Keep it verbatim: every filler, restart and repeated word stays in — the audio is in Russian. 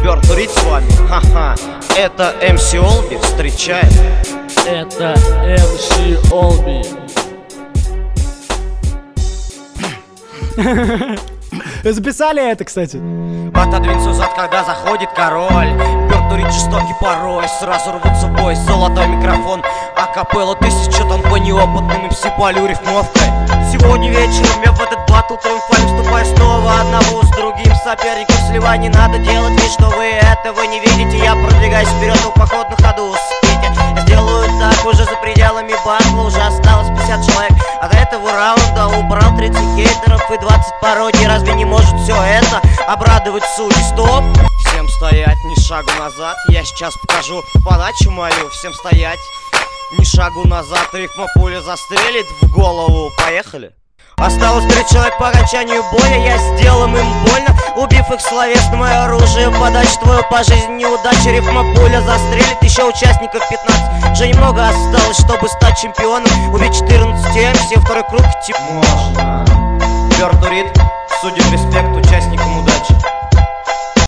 Бёрд Рид с вами, ха-ха. Это эм си Олби встречает. Это эм си Олби. Записали это, кстати. Отодвинься зад, когда заходит король. Бёрд Рид жестокий порой, сразу рвутся в бой. Золотой микрофон, акапелла тысяча тонн по неопытным эм си полю рифмовкой. Сегодня вечером я в этот батл триумфально вступаю снова одного с другим соперником. Сливай, не надо делать вид, что вы этого не видите. Я продвигаюсь вперед, в поход на ходу. Спите, я сделаю так уже за пределами батла. Уже осталось пятьдесят человек от этого раунда. Убрал тридцать хейтеров и двадцать пародий. Разве не может все это обрадовать судей? Стоп! Всем стоять, ни шагу назад. Я сейчас покажу подачу мою. Всем стоять, ни шагу назад. Рифма пуля застрелит в голову. Поехали! Осталось три человека по окончанию боя. Я сделал им больно, убив их словесным оружием. Подача твою по жизни неудача. Рифма пуля застрелит, еще участников пятнадцать. Уже немного осталось, чтобы стать чемпионом. Убить четырнадцать эм си, второй круг тип. Можно.